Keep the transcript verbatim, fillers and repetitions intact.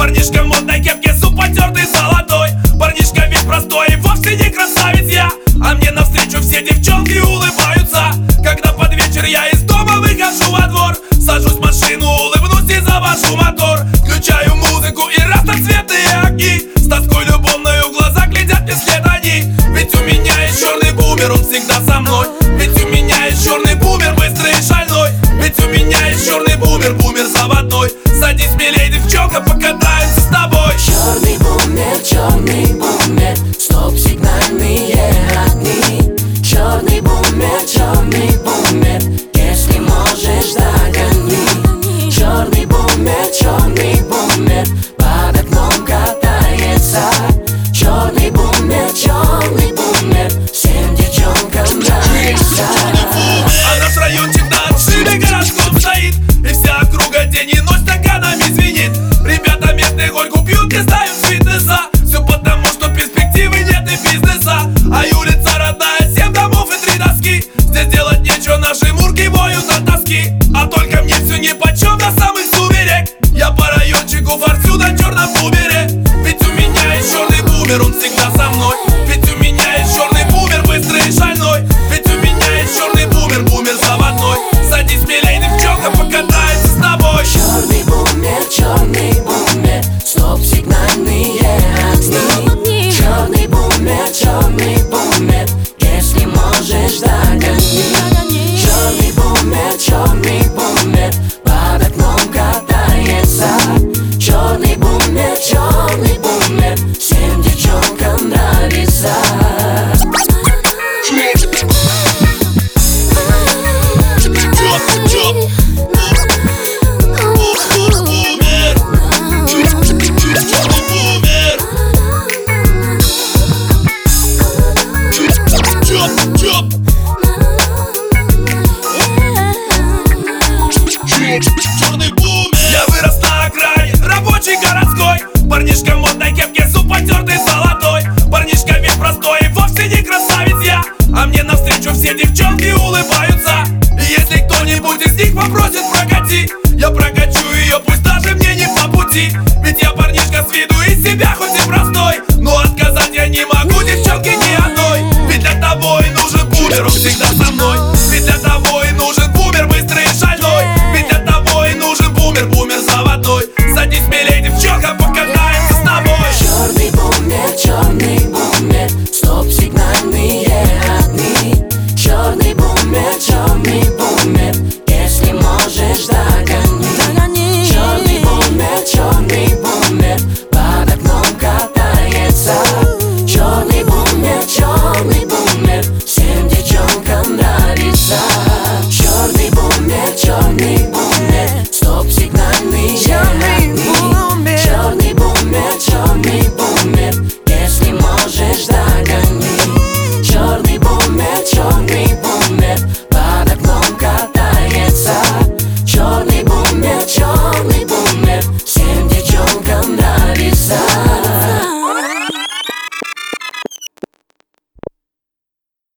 Парнишка в модной кепке, зуб потертый золотой. Парнишка весь простой и вовсе не красавец я. А мне навстречу все девчонки улыбаются, когда под вечер я из дома выхожу во двор. Сажусь в машину, улыбнусь и завожу мотор. Включаю музыку и разноцветные огни. С тоской любовной в глаза глядят мне вслед они. Ведь у меня есть черный бумер, он всегда со мной. Ведь у меня есть черный бумер, быстрый и шальной. Ведь у меня есть черный бумер, бумер заводной. Садись, милей, девчонка, покатаемся с тобой. Черный бумер, черный бумер, стоп-сигнальные огни. Черный бумер, черный бумер, если можешь, догони. Черный бумер, черный бумер, под окном катается. Черный бумер, черный бумер, всем девчонкам нравится. А наш райончик на отшибе городком стоит, и вся округа день и ночь стаканами звенит. Ребята местные горьку пьют, не знают с фитнеса. Все потому, что перспективы нет и бизнеса. А и улица родная, семь домов и три доски. Здесь делать нечего, наши мурки воют от тоски. А только мне все нипочем до самых сумерек. Я по райончику форсю на черном бумере. Ведь у меня есть черный бумер, он всегда со мной. Ведь у меня есть черный бумер, быстрый и шальной. Ведь у меня есть черный бумер, бумер заводной. Садись, милей, девчонка, покатаемся с тобой. Черный бумер, черный бумер, стоп-сигнальные огни. Черный бумер, черный бумер, если можешь, догони. Черный бумер, черный бумер, под окном катается. Черный бумер, черный бумер, всем девчонкам нравится. Черный бумер. Я вырос на окраине, рабочий городской. Парнишка в модной кепке, зуб потертый золотой. Парнишка весь простой и вовсе не красавец я. А мне навстречу все девчонки улыбаются. И если кто-нибудь из них попросит прокати, я прокачу ее, пусть даже мне не по пути. Ведь я парнишка с виду из себя хоть и простой, но отказать я не могу девчонке ни одной. Ведь для того и нужен бумер, он всегда со